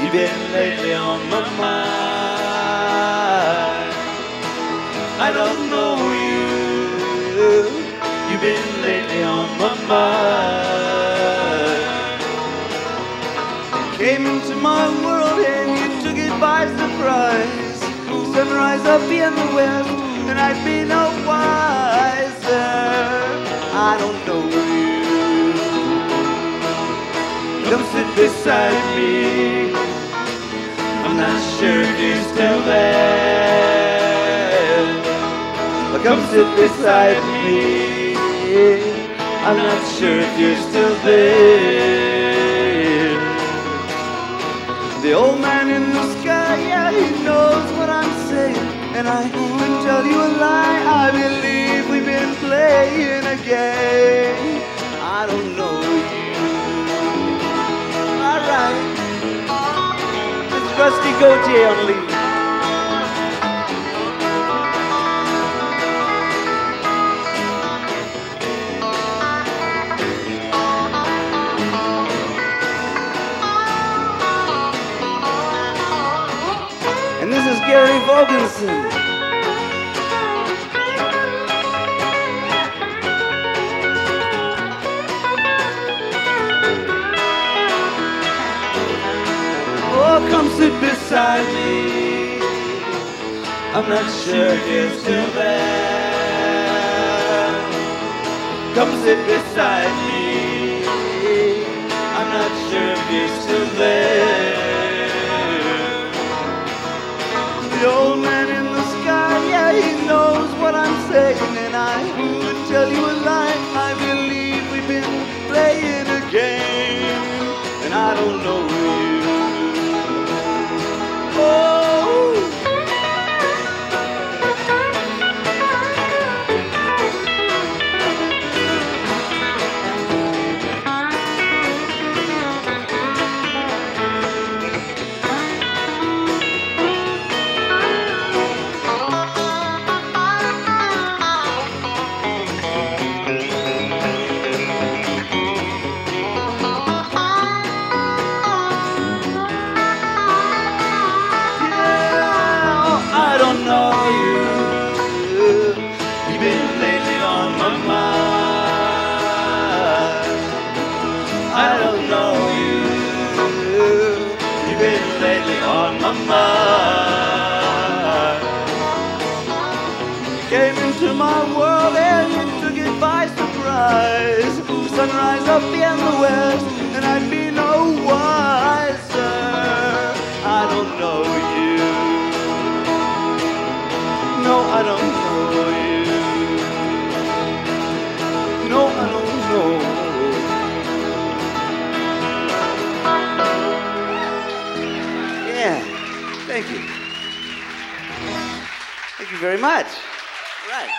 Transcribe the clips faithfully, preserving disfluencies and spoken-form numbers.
you've been lately on my mind. I don't know you, you've been lately on my mind. You came into my world and you took it by surprise. Sunrise up in the west and I'd be no wiser. I don't know you, come sit beside me. I'm not sure if you're still there. Come sit beside me. I'm not sure if you're still there. The old man in the sky, yeah, he knows what I'm saying, and I wouldn't tell you a lie. I believe we've been playing a game. I don't know you. All right, it's Rusty Gautier on the lead. This is Gary Vogensen. Oh, come sit beside me. I'm not sure if you're still there. Come sit beside me. I'm not sure if you're still there. The old man in the sky, yeah, he knows what I'm saying, and I wouldn't tell you a lie. I believe we've been playing a game, and I don't know you. Oh. Sunrise up in the west, and I'd be no wiser. I don't know you. No, I don't know you. No, I don't know. Yeah, thank you. Thank you very much. Right.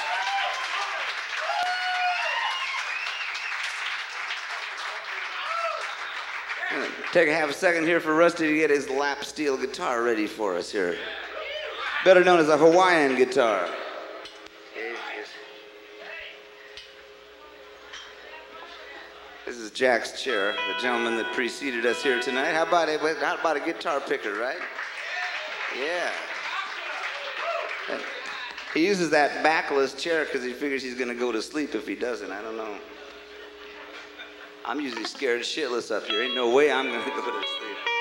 Take a half a second here for Rusty to get his lap steel guitar ready for us here. Better known as a Hawaiian guitar. This is Jack's chair, the gentleman that preceded us here tonight. How about a, how about a guitar picker, right? Yeah. He uses that backless chair because he figures he's going to go to sleep if he doesn't. I don't know. I'm usually scared shitless up here. Ain't no way I'm going to go to sleep.